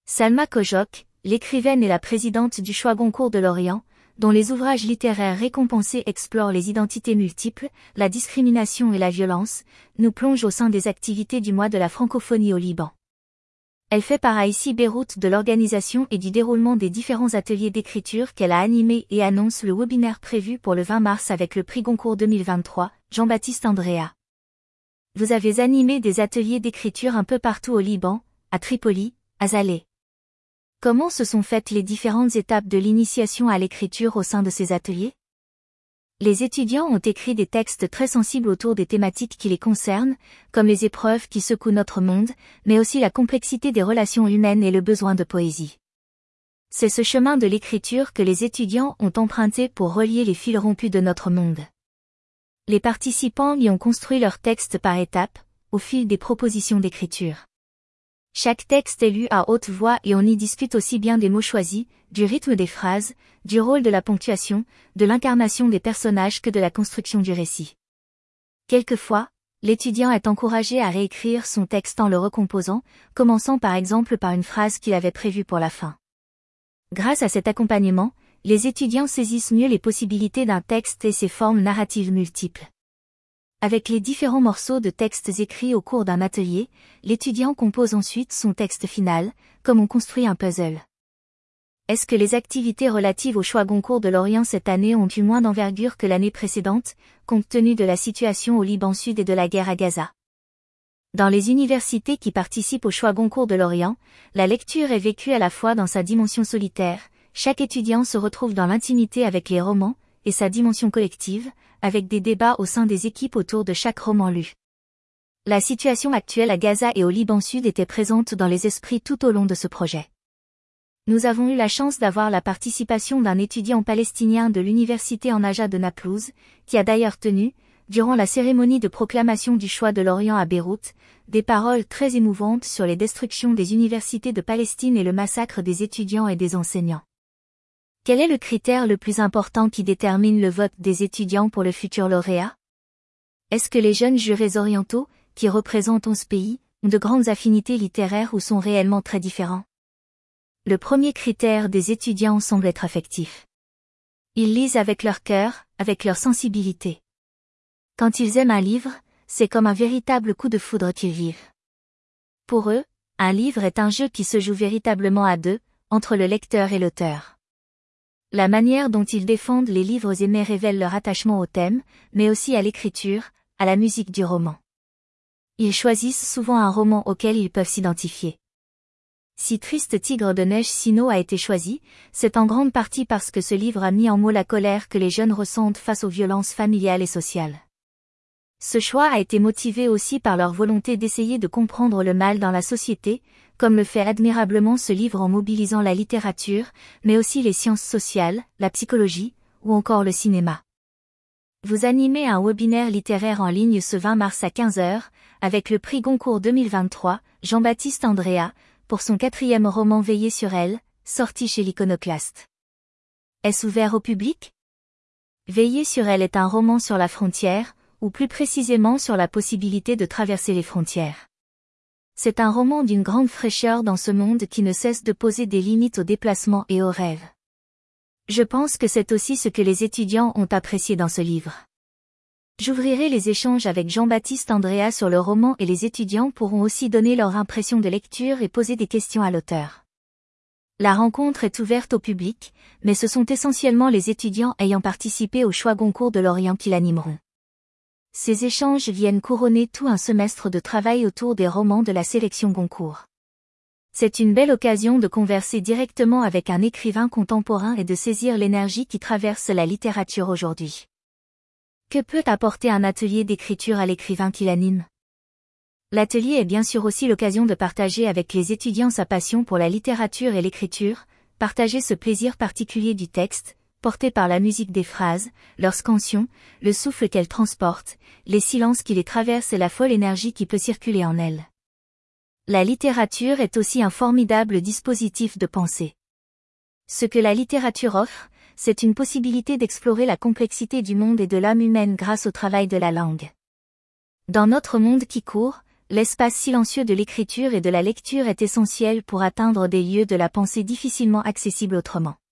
Salma Kojok, l'écrivaine et la présidente du Choix Goncourt de Lorient, dont les ouvrages littéraires récompensés explorent les identités multiples, la discrimination et la violence, nous plonge au sein des activités du mois de la francophonie au Liban. Elle fait part ici Beyrouth de l'organisation et du déroulement des différents ateliers d'écriture qu'elle a animés et annonce le webinaire prévu pour le 20 mars avec le prix Goncourt 2023, Jean-Baptiste Andrea. Vous avez animé des ateliers d'écriture un peu partout au Liban, à Tripoli, à Zalé. Comment se sont faites les différentes étapes de l'initiation à l'écriture au sein de ces ateliers? Les étudiants ont écrit des textes très sensibles autour des thématiques qui les concernent, comme les épreuves qui secouent notre monde, mais aussi la complexité des relations humaines et le besoin de poésie. C'est ce chemin de l'écriture que les étudiants ont emprunté pour relier les fils rompus de notre monde. Les participants y ont construit leurs textes par étapes, au fil des propositions d'écriture. Chaque texte est lu à haute voix et on y discute aussi bien des mots choisis, du rythme des phrases, du rôle de la ponctuation, de l'incarnation des personnages que de la construction du récit. Quelquefois, l'étudiant est encouragé à réécrire son texte en le recomposant, commençant par exemple par une phrase qu'il avait prévue pour la fin. Grâce à cet accompagnement, les étudiants saisissent mieux les possibilités d'un texte et ses formes narratives multiples. Avec les différents morceaux de textes écrits au cours d'un atelier, l'étudiant compose ensuite son texte final, comme on construit un puzzle. Est-ce que les activités relatives au Choix Goncourt de Lorient cette année ont eu moins d'envergure que l'année précédente, compte tenu de la situation au Liban Sud et de la guerre à Gaza? Dans les universités qui participent au Choix Goncourt de Lorient, la lecture est vécue à la fois dans sa dimension solitaire, chaque étudiant se retrouve dans l'intimité avec les romans, et sa dimension collective, avec des débats au sein des équipes autour de chaque roman lu. La situation actuelle à Gaza et au Liban Sud était présente dans les esprits tout au long de ce projet. Nous avons eu la chance d'avoir la participation d'un étudiant palestinien de l'université en Naja de Naplouse, qui a d'ailleurs tenu, durant la cérémonie de proclamation du Choix de l'Orient à Beyrouth, des paroles très émouvantes sur les destructions des universités de Palestine et le massacre des étudiants et des enseignants. Quel est le critère le plus important qui détermine le vote des étudiants pour le futur lauréat? Est-ce que les jeunes jurés orientaux, qui représentent 11 pays, ont de grandes affinités littéraires ou sont réellement très différents? Le premier critère des étudiants semble être affectif. Ils lisent avec leur cœur, avec leur sensibilité. Quand ils aiment un livre, c'est comme un véritable coup de foudre qu'ils vivent. Pour eux, un livre est un jeu qui se joue véritablement à deux, entre le lecteur et l'auteur. La manière dont ils défendent les livres aimés révèle leur attachement au thème, mais aussi à l'écriture, à la musique du roman. Ils choisissent souvent un roman auquel ils peuvent s'identifier. Si Triste Tigre de Neige Sino a été choisi, c'est en grande partie parce que ce livre a mis en mots la colère que les jeunes ressentent face aux violences familiales et sociales. Ce choix a été motivé aussi par leur volonté d'essayer de comprendre le mal dans la société, comme le fait admirablement ce livre en mobilisant la littérature, mais aussi les sciences sociales, la psychologie, ou encore le cinéma. Vous animez un webinaire littéraire en ligne ce 20 mars à 15h, avec le prix Goncourt 2023, Jean-Baptiste Andrea, pour son 4e roman Veiller sur elle, sorti chez l'Iconoclaste. Est-ce ouvert au public? Veiller sur elle est un roman sur la frontière, ou plus précisément sur la possibilité de traverser les frontières. C'est un roman d'une grande fraîcheur dans ce monde qui ne cesse de poser des limites aux déplacements et aux rêves. Je pense que c'est aussi ce que les étudiants ont apprécié dans ce livre. J'ouvrirai les échanges avec Jean-Baptiste Andrea sur le roman et les étudiants pourront aussi donner leur impression de lecture et poser des questions à l'auteur. La rencontre est ouverte au public, mais ce sont essentiellement les étudiants ayant participé au Choix Goncourt de Lorient qui l'animeront. Ces échanges viennent couronner tout un semestre de travail autour des romans de la sélection Goncourt. C'est une belle occasion de converser directement avec un écrivain contemporain et de saisir l'énergie qui traverse la littérature aujourd'hui. Que peut apporter un atelier d'écriture à l'écrivain qui l'anime? L'atelier est bien sûr aussi l'occasion de partager avec les étudiants sa passion pour la littérature et l'écriture, partager ce plaisir particulier du texte, porté par la musique des phrases, leur scansion, le souffle qu'elles transportent, les silences qui les traversent et la folle énergie qui peut circuler en elles. La littérature est aussi un formidable dispositif de pensée. Ce que la littérature offre, c'est une possibilité d'explorer la complexité du monde et de l'âme humaine grâce au travail de la langue. Dans notre monde qui court, l'espace silencieux de l'écriture et de la lecture est essentiel pour atteindre des lieux de la pensée difficilement accessibles autrement.